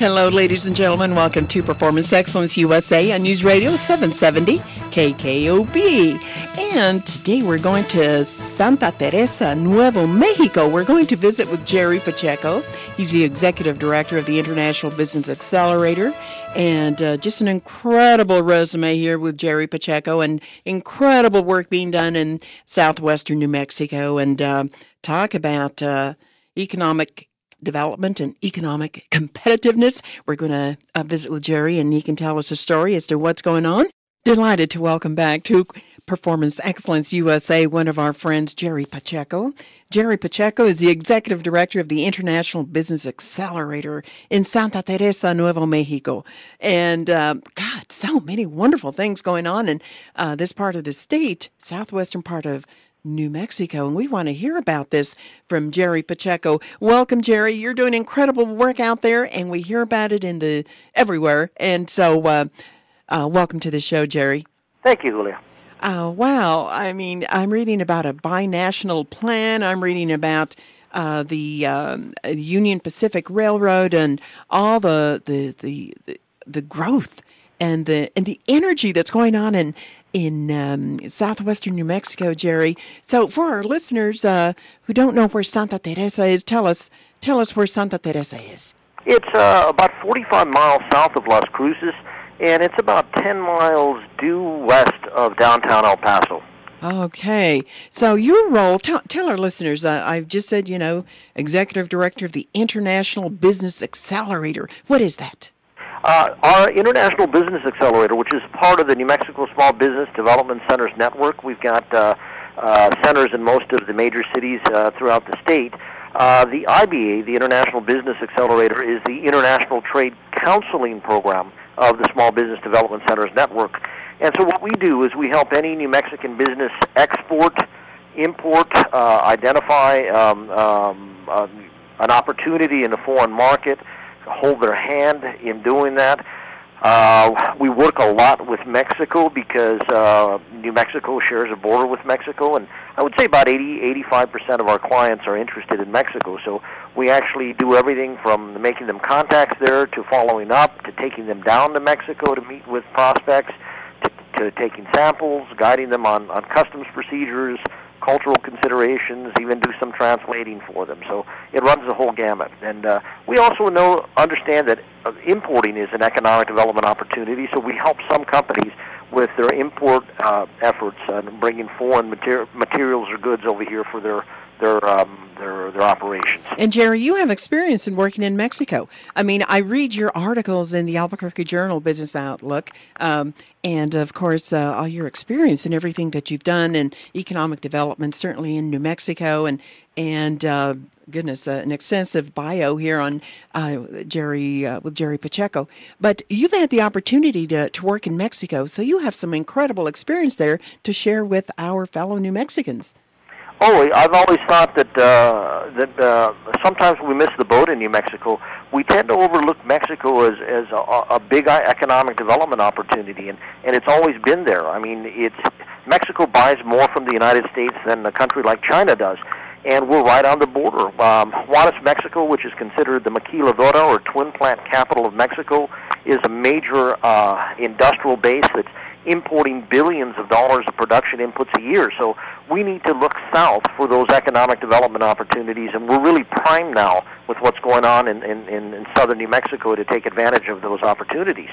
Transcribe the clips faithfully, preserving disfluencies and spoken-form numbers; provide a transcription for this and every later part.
Hello, ladies and gentlemen. Welcome to Performance Excellence U S A on News Radio seven seventy K K O B. And today we're going to Santa Teresa, Nuevo Mexico. We're going to visit with Jerry Pacheco. He's the Executive Director of the International Business Accelerator. And uh, just an incredible resume here with Jerry Pacheco, and incredible work being done in southwestern New Mexico. And uh, talk about uh, economic development and economic competitiveness. We're going to uh, visit with Jerry, and he can tell us a story as to what's going on. Delighted to welcome back to Performance Excellence U S A one of our friends, Jerry Pacheco. Jerry Pacheco is the Executive Director of the International Business Accelerator in Santa Teresa, Nuevo Mexico. And, um, God, so many wonderful things going on in uh, this part of the state, southwestern part of New Mexico, and we want to hear about this from Jerry Pacheco. Welcome, Jerry. You're doing incredible work out there, and we hear about it in the everywhere. And so, uh, uh, welcome to the show, Jerry. Thank you, Julia. Uh, wow. I mean, I'm reading about a binational plan. I'm reading about uh, the um, Union Pacific Railroad and all the the the the, the growth and the and the energy that's going on in in um, southwestern New Mexico, Jerry. So for our listeners uh, who don't know where Santa Teresa is, tell us tell us where Santa Teresa is. It's uh, about forty-five miles south of Las Cruces, and it's about ten miles due west of downtown El Paso. Okay. So your role, tell, tell our listeners, uh, I've just said, you know, Executive Director of the International Business Accelerator. What is that? Uh, our International Business Accelerator, which is part of the New Mexico Small Business Development Centers Network. We've got uh, uh, centers in most of the major cities uh, throughout the state. Uh, the I B A, the International Business Accelerator, is the International Trade Counseling Program of the Small Business Development Centers Network. And so what we do is we help any New Mexican business export, import, uh, identify um, um, uh, an opportunity in a foreign market, hold their hand in doing that. Uh, we work a lot with Mexico because uh, New Mexico shares a border with Mexico, and I would say about eighty, eighty-five percent of our clients are interested in Mexico. So we actually do everything from making them contacts there to following up to taking them down to Mexico to meet with prospects to, to taking samples, guiding them on, on customs procedures, cultural considerations, even do some translating for them. So it runs the whole gamut. And uh, we also know, understand that uh, importing is an economic development opportunity, so we help some companies with their import uh, efforts and bringing foreign mater- materials or goods over here for their their um, their their operations. And Jerry, you have experience in working in Mexico. I mean, I read your articles in the Albuquerque Journal Business Outlook, um, and of course, uh, all your experience and everything that you've done in economic development, certainly in New Mexico, and and uh, goodness, uh, an extensive bio here on uh, Jerry uh, with Jerry Pacheco. But you've had the opportunity to to work in Mexico, so you have some incredible experience there to share with our fellow New Mexicans. Oh, I've always thought that uh, that uh, sometimes we miss the boat in New Mexico. We tend to overlook Mexico as as a, a big economic development opportunity, and, and it's always been there. I mean, it's Mexico buys more from the United States than a country like China does, and we're right on the border. Um, Juarez, Mexico, which is considered the maquiladora or twin plant capital of Mexico, is a major uh, industrial base that's importing billions of dollars of production inputs a year. So we need to look south for those economic development opportunities, and we're really primed now with what's going on in, in, in southern New Mexico to take advantage of those opportunities.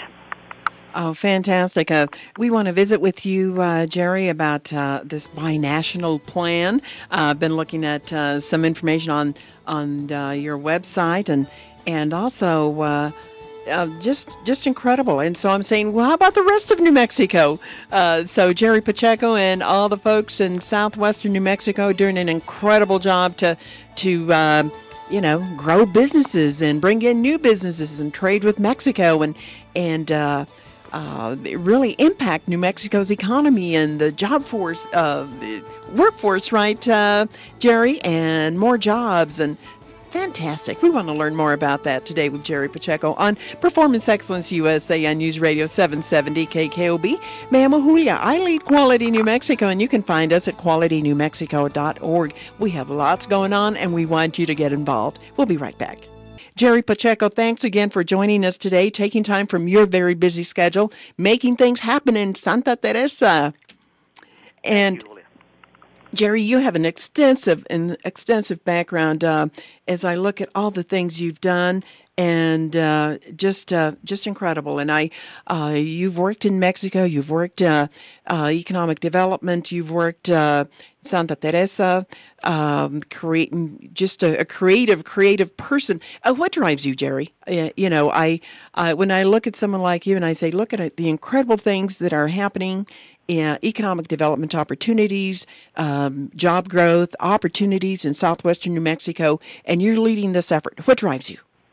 Oh, fantastic. Uh, we want to visit with you, uh, Jerry, about uh, this binational plan. Uh, I've been looking at uh, some information on, on uh, your website, and, and also uh, Uh, just just incredible. And so I'm saying, well, how about the rest of New Mexico? Uh, so Jerry Pacheco and all the folks in southwestern New Mexico doing an incredible job to, to uh, you know, grow businesses and bring in new businesses and trade with Mexico and, and uh, uh, really impact New Mexico's economy and the job force, uh, workforce, right, uh, Jerry? And more jobs and fantastic. We want to learn more about that today with Jerry Pacheco on Performance Excellence U S A on News Radio seven seventy K K O B. Me llamo Julia. I lead Quality New Mexico, and you can find us at quality new mexico dot org. We have lots going on, and we want you to get involved. We'll be right back. Jerry Pacheco, thanks again for joining us today, taking time from your very busy schedule, making things happen in Santa Teresa. And Jerry, you have an extensive an extensive background. Uh, as I look at all the things you've done, and uh, just uh, just incredible. And I, uh, you've worked in Mexico. You've worked uh, uh, economic development. You've worked uh, Santa Teresa. Um, creating just a, a creative, creative person. Uh, what drives you, Jerry? Uh, you know, I uh, when I look at someone like you, and I say, look at the incredible things that are happening. Uh, economic development opportunities, um, job growth, opportunities in southwestern New Mexico, and you're leading this effort. What drives you?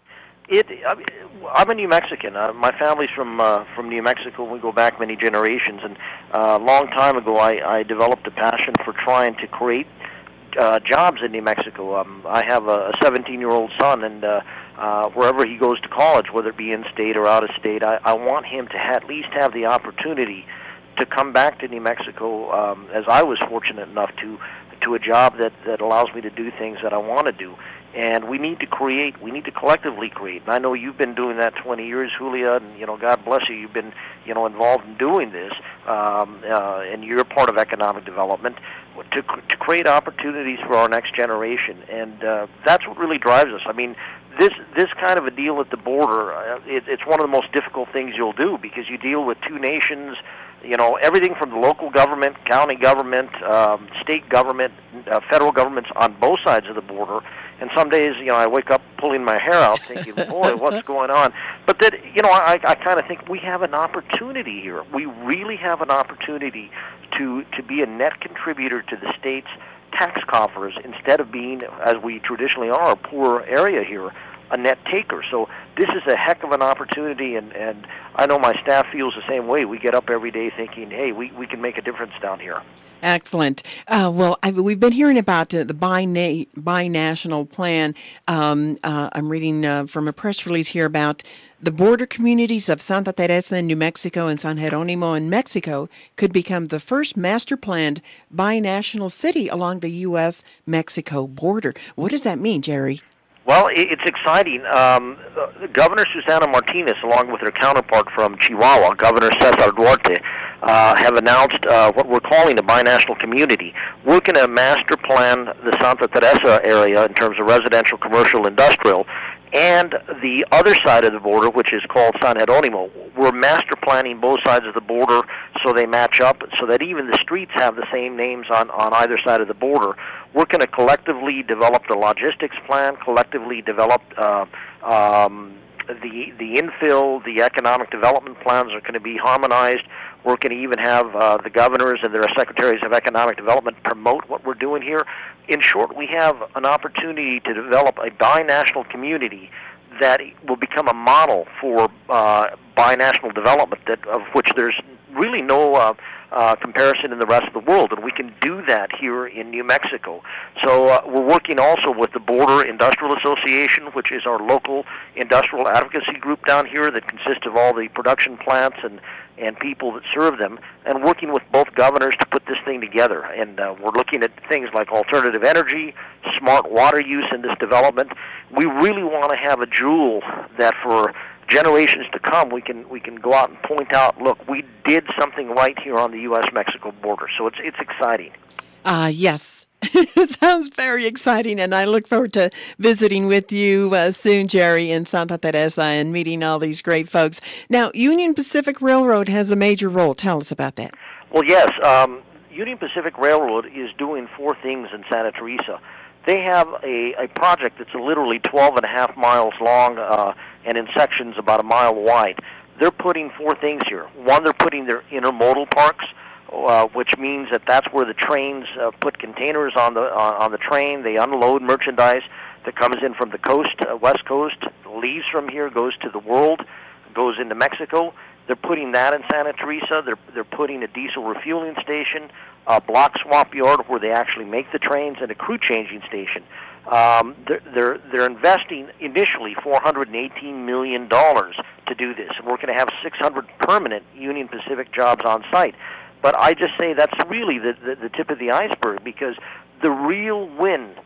It. I mean, I'm a New Mexican. Uh, my family's from uh, from New Mexico. We go back many generations, and uh, a long time ago, I, I developed a passion for trying to create uh, jobs in New Mexico. Um, I have a seventeen-year-old son, and uh, uh, wherever he goes to college, whether it be in state or out of state, I, I want him to at least have the opportunity to come back to New Mexico, um, as I was fortunate enough to, to a job that, that allows me to do things that I want to do. And we need to create, we need to collectively create. And I know you've been doing that twenty years, Julia, and, you know, God bless you, you've been, you know, involved in doing this, um, uh, and you're part of economic development, to, to create opportunities for our next generation. And uh, that's what really drives us. I mean, This this kind of a deal at the border, uh, it, it's one of the most difficult things you'll do, because you deal with two nations, you know, everything from the local government, county government, um, state government, uh, federal governments on both sides of the border. And some days, you know, I wake up pulling my hair out thinking, boy, what's going on? But that, you know, I, I kind of think we have an opportunity here. We really have an opportunity to, to be a net contributor to the state's tax coffers, instead of being, as we traditionally are, a poor area here, a net taker. So this is a heck of an opportunity, and, and I know my staff feels the same way. We get up every day thinking, hey, we, we can make a difference down here. Excellent. Uh, well, I, we've been hearing about uh, the bina- binational plan. Um, uh, I'm reading uh, from a press release here about the border communities of Santa Teresa in New Mexico and San Jeronimo in Mexico could become the first master-planned binational city along the U S Mexico border. What does that mean, Jerry? Well, it's exciting. Um, Governor Susana Martinez, along with her counterpart from Chihuahua, Governor Cesar Duarte, uh, have announced uh, what we're calling a binational community. We're going to master plan the Santa Teresa area in terms of residential, commercial, industrial, and the other side of the border, which is called San Jeronimo. We're master planning both sides of the border so they match up, so that even the streets have the same names on, on either side of the border. We're going to collectively develop the logistics plan, collectively develop uh, um, the the infill, the economic development plans are going to be harmonized. We're going to even have uh, the governors and their secretaries of economic development promote what we're doing here. In short, we have an opportunity to develop a binational community that will become a model for uh, binational development, that of which there's really no uh, uh, comparison in the rest of the world, and we can do that here in New Mexico. So uh, we're working also with the Border Industrial Association, which is our local industrial advocacy group down here that consists of all the production plants and and people that serve them, and working with both governors to put this thing together. And uh, we're looking at things like alternative energy, smart water use in this development. We really want to have a jewel that for generations to come we can we can go out and point out, look, we did something right here on the U S Mexico border. So it's it's exciting. Uh, yes. It sounds very exciting, and I look forward to visiting with you uh, soon, Jerry, in Santa Teresa and meeting all these great folks. Now, Union Pacific Railroad has a major role. Tell us about that. Well, yes. Um, Union Pacific Railroad is doing four things in Santa Teresa. They have a, a project that's literally twelve and a half miles long uh, and in sections about a mile wide. They're putting four things here. One, they're putting their intermodal parks, Uh, which means that that's where the trains uh, put containers on the uh, on the train. They unload merchandise that comes in from the coast, uh, west coast, leaves from here, goes to the world, goes into Mexico. They're putting that in Santa Teresa. They're they're putting a diesel refueling station, a block swap yard where they actually make the trains, and a crew changing station. Um, they're, they're they're investing initially four hundred eighteen million dollars to do this, and we're going to have six hundred permanent Union Pacific jobs on site. But I just say that's really the, the, the tip of the iceberg, because the real win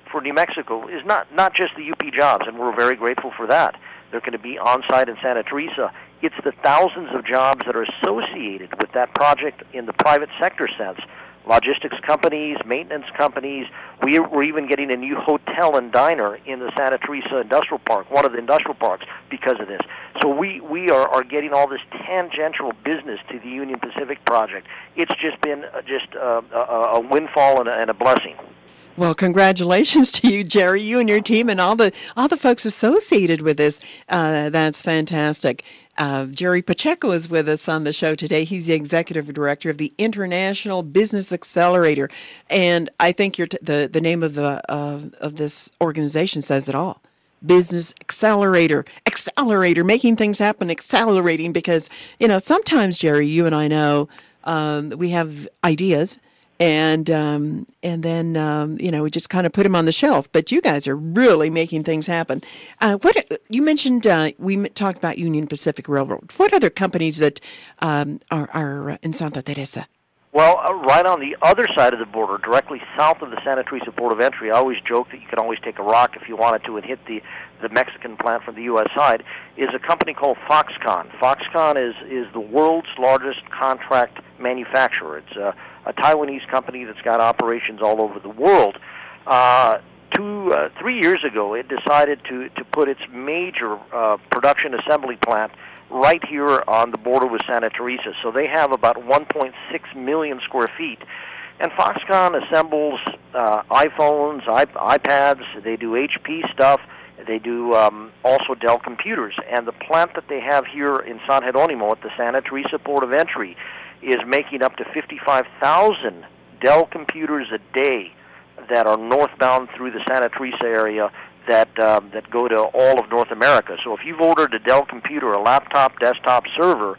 for New Mexico is not, not just the U P jobs, and we're very grateful for that. They're going to be on-site in Santa Teresa. It's the thousands of jobs that are associated with that project in the private sector sense. Logistics companies, maintenance companies. We, we're even getting a new hotel and diner in the Santa Teresa Industrial Park, one of the industrial parks, because of this. So we, we are, are getting all this tangential business to the Union Pacific project. It's just been just a, a, a windfall and a, and a blessing. Well, congratulations to you, Jerry, you and your team, and all the all the folks associated with this. Uh, that's fantastic. Uh, Jerry Pacheco is with us on the show today. He's the executive director of the International Business Accelerator, and I think your t- the the name of the uh, of this organization says it all. Business Accelerator, accelerator, making things happen, accelerating. Because you know sometimes, Jerry, you and I know um, we have ideas. And um, and then, um, you know, we just kind of put them on the shelf. But you guys are really making things happen. Uh, what you mentioned, uh, we talked about Union Pacific Railroad. What other companies that um, are, are in Santa Teresa? Well, uh, right on the other side of the border, directly south of the Santa Teresa port of entry, I always joke that you could always take a rock if you wanted to and hit the, the Mexican plant from the U S side, is a company called Foxconn. Foxconn is, is the world's largest contract manufacturer. It's uh, a Taiwanese company that's got operations all over the world. Uh, two, uh, three years ago, it decided to, to put its major uh, production assembly plant right here on the border with Santa Teresa. So they have about one point six million square feet. And Foxconn assembles uh, iPhones, iP- iPads, they do H P stuff, they do um, also Dell computers. And the plant that they have here in San Jeronimo at the Santa Teresa port of entry is making up to fifty-five thousand Dell computers a day that are northbound through the Santa Teresa area that um, that go to all of North America. So if you've ordered a Dell computer, a laptop, desktop, server,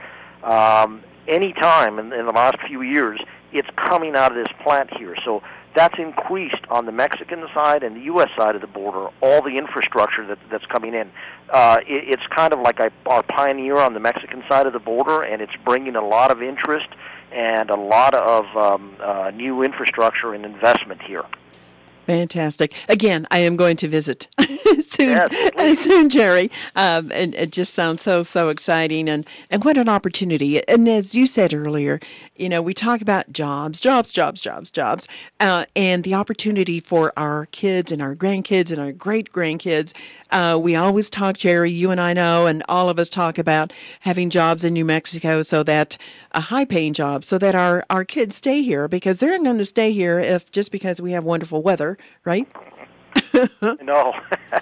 um, any time in, in the last few years, it's coming out of this plant here. So that's increased on the Mexican side and the U S side of the border, all the infrastructure that, that's coming in. Uh, it, it's kind of like a, our pioneer on the Mexican side of the border, and it's bringing a lot of interest and a lot of um, uh, new infrastructure and investment here. Fantastic. Again, I am going to visit soon, yes, soon, Jerry. Um, and it just sounds so, so exciting. And, and what an opportunity. And as you said earlier, you know, we talk about jobs, jobs, jobs, jobs, jobs, uh, and the opportunity for our kids and our grandkids and our great-grandkids. Uh, we always talk, Jerry, you and I know, and all of us talk about having jobs in New Mexico, so that a high-paying job, so that our, our kids stay here, because they're not going to stay here if just because we have wonderful weather, right? No.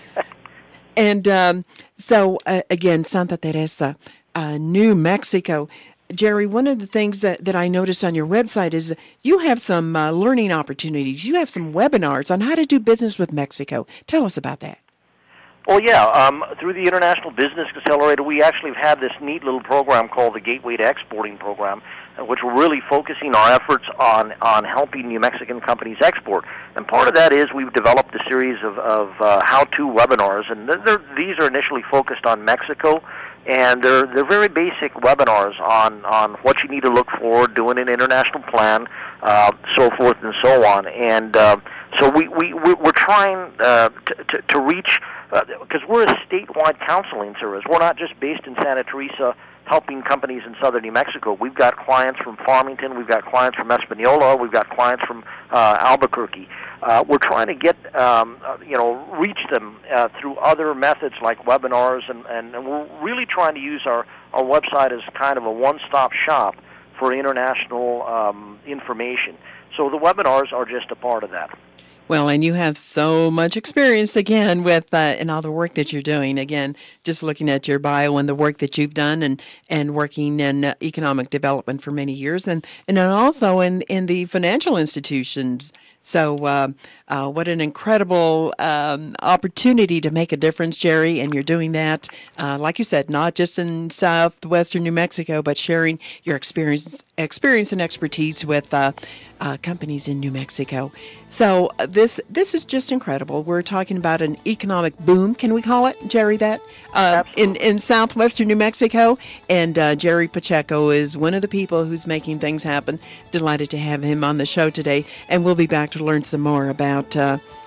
And um, so, uh, again, Santa Teresa, uh, New Mexico. Jerry, one of the things that, that I noticed on your website is you have some uh, learning opportunities. You have some webinars on how to do business with Mexico. Tell us about that. Well, yeah, um, through the International Business Accelerator, we actually have had this neat little program called the Gateway to Exporting Program, uh, which we're really focusing our efforts on, on helping New Mexican companies export. And part of that is we've developed a series of, of uh, how-to webinars, and they're, these are initially focused on Mexico, and they're, they're very basic webinars on, on what you need to look for, doing an international plan, uh, so forth and so on. And uh, so we, we, we're trying uh, to, to, to reach, because uh, we're a statewide counseling service. We're not just based in Santa Teresa helping companies in southern New Mexico. We've got clients from Farmington, we've got clients from Espanola, we've got clients from uh, Albuquerque. Uh, we're trying to get, um, uh, you know, reach them uh, through other methods like webinars, and, and, and we're really trying to use our, our website as kind of a one-stop shop for international um, information. So the webinars are just a part of that. Well, and you have so much experience, again, with uh, in all the work that you're doing. Again, just looking at your bio and the work that you've done, and, and working in uh, economic development for many years, and, and then also in, in the financial institutions. So uh, uh, what an incredible um, opportunity to make a difference, Jerry, and you're doing that, uh, like you said, not just in southwestern New Mexico, but sharing your experience experience and expertise with uh, uh, companies in New Mexico. So uh, this this is just incredible. We're talking about an economic boom, can we call it, Jerry, that, uh, in, in southwestern New Mexico, and uh, Jerry Pacheco is one of the people who's making things happen. Delighted to have him on the show today, and we'll be back to learn some more about uh,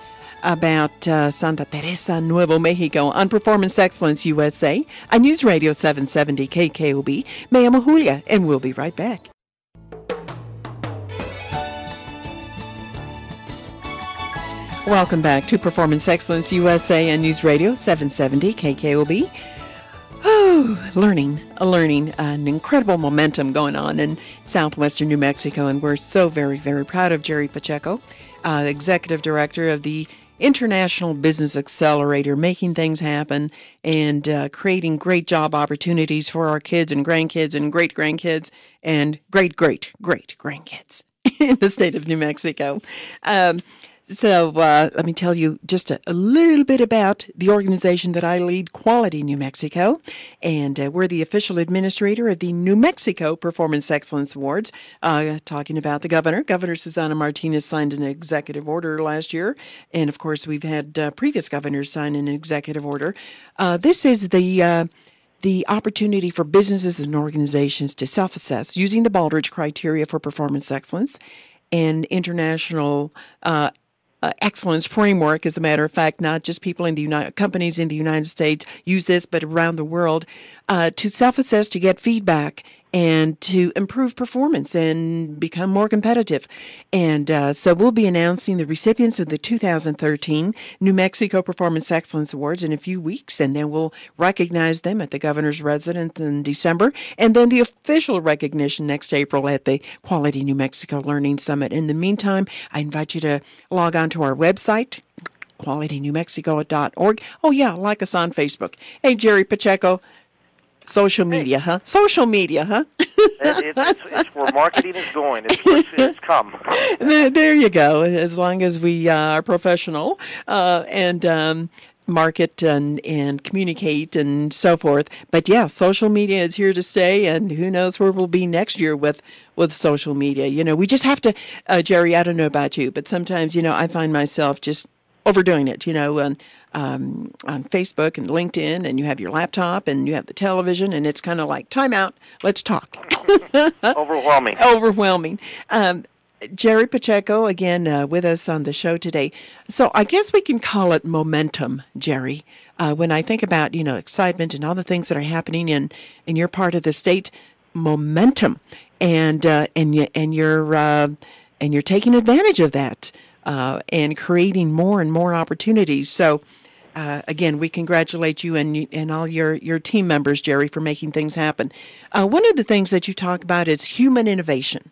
about uh, Santa Teresa, Nuevo Mexico on Performance Excellence U S A on News Radio seven seventy K K O B. Me llamo Julia, and we'll be right back. Welcome back to Performance Excellence U S A and News Radio seven seventy K K O B. Oh, learning, learning, an incredible momentum going on in southwestern New Mexico, and we're so very, very proud of Jerry Pacheco, uh, Executive Director of the International Business Accelerator, making things happen and uh, creating great job opportunities for our kids and grandkids and great-grandkids and great-great-great-grandkids in the state of New Mexico. Um, So uh, let me tell you just a, a little bit about the organization that I lead, Quality New Mexico, and uh, we're the official administrator of the New Mexico Performance Excellence Awards. Uh, talking about the governor, Governor Susana Martinez signed an executive order last year, and of course we've had uh, previous governors sign an executive order. Uh, this is the uh, the opportunity for businesses and organizations to self-assess using the Baldrige criteria for performance excellence and international uh, Uh, excellence framework. As a matter of fact, not just people in the United companies in the United States use this, but around the world, uh, to self-assess, to get feedback, and to improve performance and become more competitive. And uh, so we'll be announcing the recipients of the two thousand thirteen New Mexico Performance Excellence Awards in a few weeks, and then we'll recognize them at the governor's residence in December, and then the official recognition next April at the Quality New Mexico Learning Summit. In the meantime, I invite you to log on to our website, quality new mexico dot org. Oh, yeah, like us on Facebook. Hey, Jerry Pacheco. Social media, hey. huh? Social media, huh? it, it's, it's where marketing is going. It's, it's, it's come. There, there you go. As long as we uh, are professional uh, and um, market and, and communicate and so forth. But yeah, social media is here to stay, and who knows where we'll be next year with, with social media. You know, we just have to, uh, Jerry, I don't know about you, but sometimes, you know, I find myself just overdoing it, you know, and um, on Facebook and LinkedIn, and you have your laptop and you have the television, and it's kind of like, time out, let's talk. Overwhelming. Overwhelming. Um, Jerry Pacheco, again, uh, with us on the show today. So I guess we can call it momentum, Jerry. Uh, when I think about, you know, excitement and all the things that are happening in, in your part of the state, momentum, and uh, and you and you're uh, and you're taking advantage of that. Uh, and creating more and more opportunities. So, uh, again, we congratulate you and and all your, your team members, Jerry, for making things happen. Uh, one of the things that you talk about is human innovation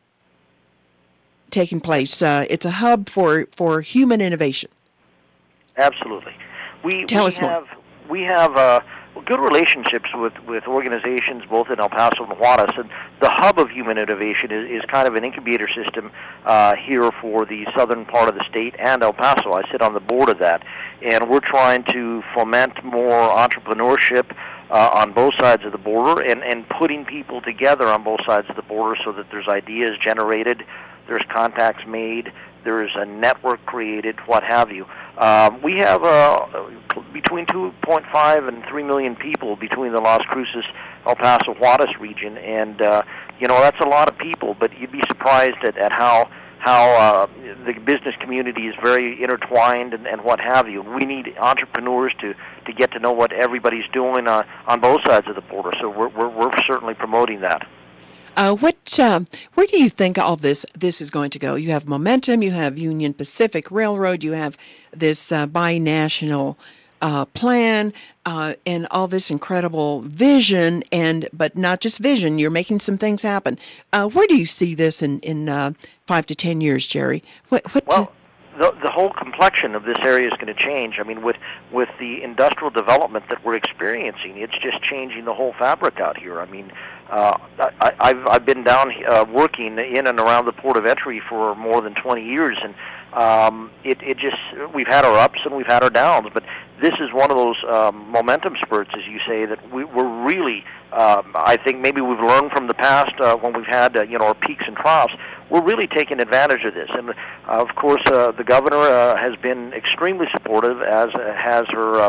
taking place. Uh, it's a hub for, for human innovation. Absolutely. We, Tell we us have, more. We have uh, good relationships with, with organizations both in El Paso and Juarez, and the hub of human innovation is, is kind of an incubator system uh, here for the southern part of the state and El Paso. I sit on the board of that, and we're trying to foment more entrepreneurship uh, on both sides of the border, and, and putting people together on both sides of the border so that there's ideas generated, there's contacts made, there's a network created, what have you. Um, we have uh, between two point five and three million people between the Las Cruces, El Paso, Juarez region, and uh, you know, that's a lot of people. But you'd be surprised at, at how how uh, the business community is very intertwined and, and what have you. We need entrepreneurs to, to get to know what everybody's doing uh, on both sides of the border. So we're we're, we're certainly promoting that. Uh, what, um, where do you think all this this is going to go? You have momentum, you have Union Pacific Railroad, you have this uh, binational uh, plan, uh, and all this incredible vision, and but not just vision. You're making some things happen. Uh, where do you see this in in uh, five to ten years, Jerry? What? what well, the the whole complexion of this area is going to change. I mean, with with the industrial development that we're experiencing, it's just changing the whole fabric out here. I mean. Uh, I, I've I've been down uh, working in and around the port of entry for more than twenty years, and um, it it just we've had our ups and we've had our downs, but this is one of those um, momentum spurts, as you say, that we, we're really. Um, I think maybe we've learned from the past uh, when we've had uh, you know our peaks and troughs. We're really taking advantage of this, and uh, of course uh, the governor uh, has been extremely supportive, as uh, has her. Um,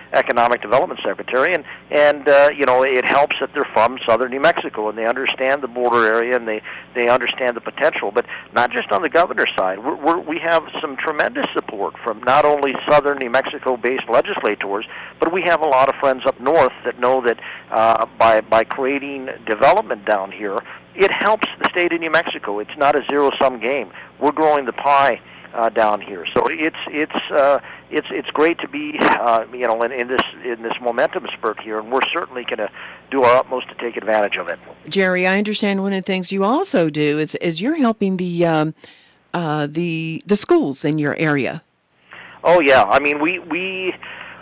economic development secretary, and and uh, you know, it helps that they're from southern New Mexico and they understand the border area and they they understand the potential. But not just on the governor's side, we're, we're, we have some tremendous support from not only southern New Mexico-based legislators, but we have a lot of friends up north that know that uh, by by creating development down here, it helps the state of New Mexico. It's not a zero-sum game. We're growing the pie uh, down here, so it's it's uh, it's it's great to be uh, you know in, in this in this momentum spurt here, and we're certainly going to do our utmost to take advantage of it. Jerry, I understand one of the things you also do is is you're helping the um, uh, the the schools in your area. Oh yeah, I mean we we.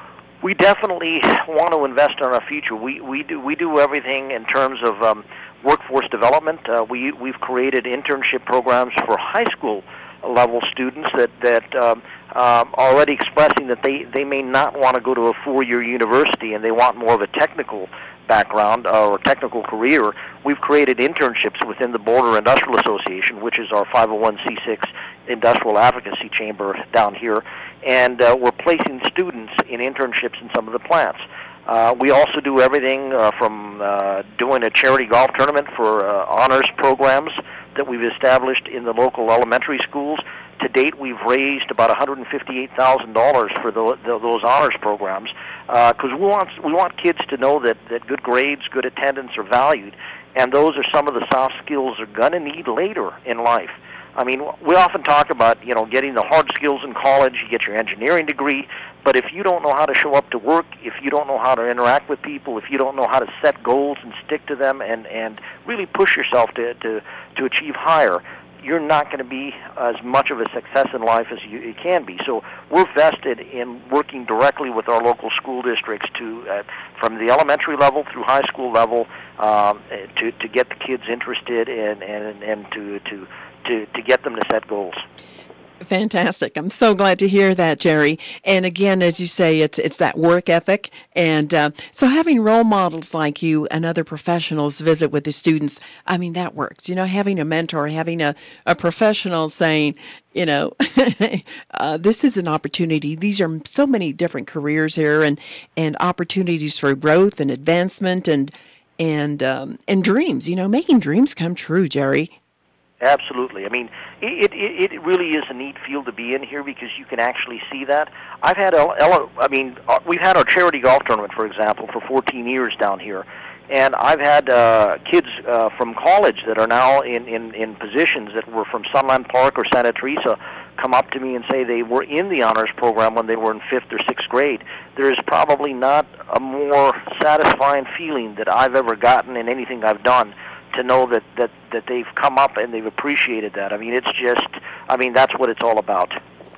We definitely want to invest in our future. We we do we do everything in terms of um, workforce development. Uh, we we've created internship programs for high school level students that that um, um, are already expressing that they, they may not want to go to a four-year university and they want more of a technical background or technical career. We've created internships within the Border Industrial Association, which is our five oh one c six industrial advocacy chamber down here, and uh, we're placing students in internships in some of the plants. Uh, we also do everything uh, from uh, doing a charity golf tournament for uh, honors programs that we've established in the local elementary schools. To date, we've raised about one hundred fifty-eight thousand dollars for the, the, those honors programs because uh, we want we want kids to know that, that good grades, good attendance are valued, and those are some of the soft skills they're going to need later in life. I mean, we often talk about, you know, getting the hard skills in college, you get your engineering degree, but if you don't know how to show up to work, if you don't know how to interact with people, if you don't know how to set goals and stick to them and, and really push yourself to, to, to achieve higher, you're not going to be as much of a success in life as you, you can be. So we're vested in working directly with our local school districts to, uh, from the elementary level through high school level, um, to, to get the kids interested and, and, and to, to To, to get them to set goals. Fantastic. I'm so glad to hear that, Jerry. And again, as you say, it's it's that work ethic. And uh, so having role models like you and other professionals visit with the students, I mean, that works. You know, having a mentor, having a, a professional saying, you know, uh, this is an opportunity. These are so many different careers here and, and opportunities for growth and advancement and, and, um, and dreams, you know, making dreams come true, Jerry. Absolutely. I mean, it, it it really is a neat field to be in here because you can actually see that. I've had, I mean, we've had our charity golf tournament, for example, for fourteen years down here, and I've had uh, kids uh, from college that are now in, in, in positions that were from Sunland Park or Santa Teresa come up to me and say they were in the honors program when they were in fifth or sixth grade. There is probably not a more satisfying feeling that I've ever gotten in anything I've done to know that, that, that they've come up and they've appreciated that. I mean, it's just, I mean, that's what it's all about.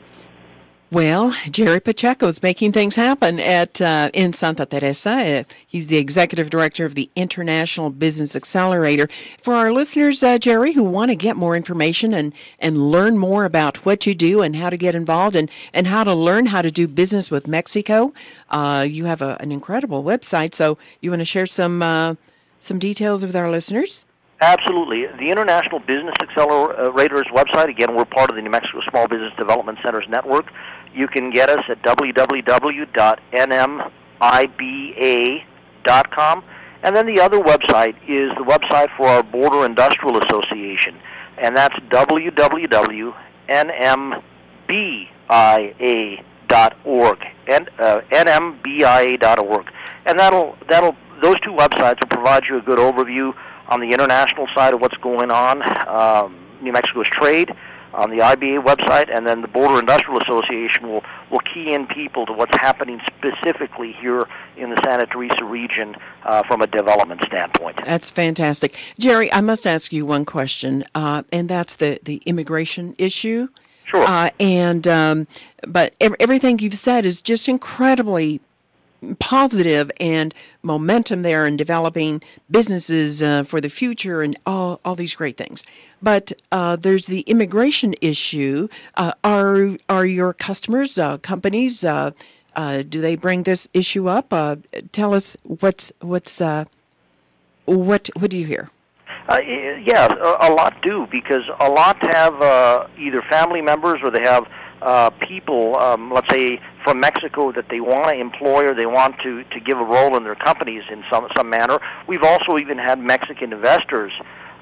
Well, Jerry Pacheco is making things happen at uh, in Santa Teresa. Uh, he's the executive director of the International Business Accelerator. For our listeners, uh, Jerry, who want to get more information and, and learn more about what you do and how to get involved and, and how to learn how to do business with Mexico, uh, you have a, an incredible website. So you want to share some uh, some details with our listeners? Absolutely. The International Business Accelerator's website, again, we're part of the New Mexico Small Business Development Centers Network. You can get us at w w w dot n m i b a dot com. And then the other website is the website for our Border Industrial Association, and that's w w w dot n m b i a dot org, and uh, n m b i a dot org. And that'll that'll those two websites will provide you a good overview on the international side of what's going on, um, New Mexico's trade, on the I B A website, and then the Border Industrial Association will, will key in people to what's happening specifically here in the Santa Teresa region uh, from a development standpoint. That's fantastic. Jerry, I must ask you one question, uh, and that's the, the immigration issue. Sure. Uh, and um, but ev- everything you've said is just incredibly positive and momentum there in developing businesses uh, for the future and all, all these great things. But uh, there's the immigration issue. Uh, are are your customers, uh, companies, uh, uh, do they bring this issue up? Uh, tell us what's what's uh, what what do you hear? Uh, yeah, a, a lot do, because a lot have uh, either family members or they have uh, people, um, let's say from Mexico, that they want to employ or they want to, to give a role in their companies in some some manner. We've also even had Mexican investors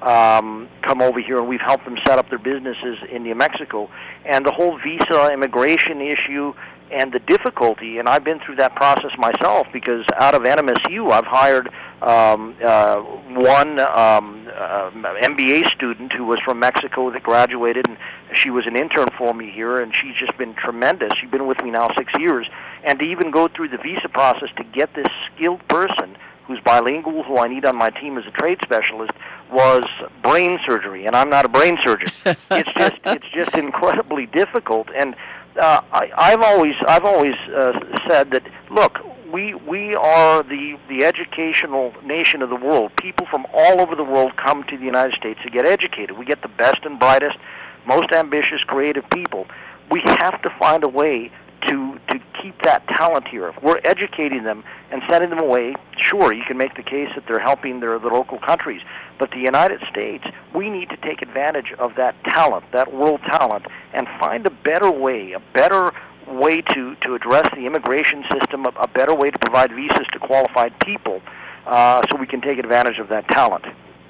um, come over here, and we've helped them set up their businesses in New Mexico. And the whole visa immigration issue and the difficulty, and I've been through that process myself, because out of N M S U I've hired um, uh, one um, uh, M B A student who was from Mexico that graduated, and she was an intern for me here, and she's just been tremendous. She's been with me now six years. And to even go through the visa process to get this skilled person who's bilingual, who I need on my team as a trade specialist, was brain surgery, and I'm not a brain surgeon. It's just it's just incredibly difficult. And uh, I, I've always I've always uh, said that, look, we we are the the educational nation of the world. People from all over the world come to the United States to get educated. We get the best and brightest, most ambitious, creative people. We have to find a way to to keep that talent here. If we're educating them and sending them away, sure, you can make the case that they're helping their, their local countries. But the United States, we need to take advantage of that talent, that world talent, and find a better way, a better way to, to address the immigration system, a, a better way to provide visas to qualified people, uh, so we can take advantage of that talent.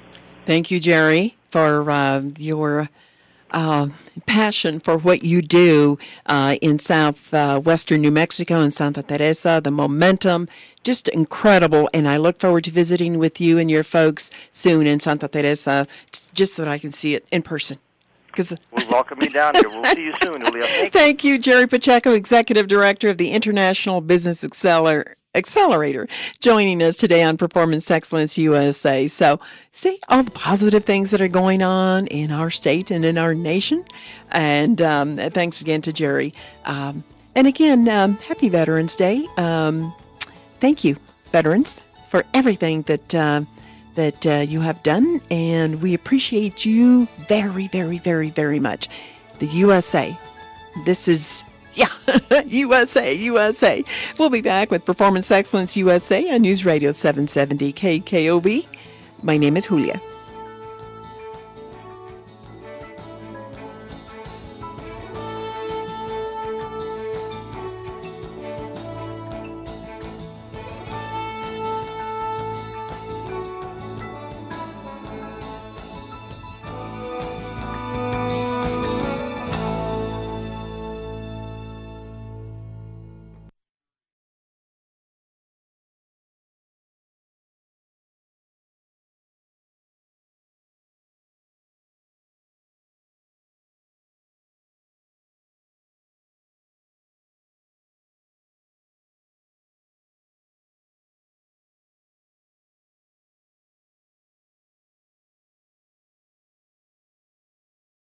Thank you, Jerry, for uh, your Uh, passion for what you do uh, in southwestern uh, New Mexico and Santa Teresa, the momentum, just incredible. And I look forward to visiting with you and your folks soon in Santa Teresa, just so that I can see it in person. We welcome you down here. We'll see you soon, Julia. Thank, Thank you, Jerry Pacheco, Executive Director of the International Business Accelerator. Accelerator, joining us today on Performance Excellence U S A. So, see all the positive things that are going on in our state and in our nation. And um, thanks again to Jerry. Um, and again, um, happy Veterans Day. Um, thank you, veterans, for everything that uh, that uh, you have done. And we appreciate you very, very, very, very much. The U S A. This is Yeah, U S A, U S A. We'll be back with Performance Excellence U S A on News Radio seven seventy K K O B. My name is Julia.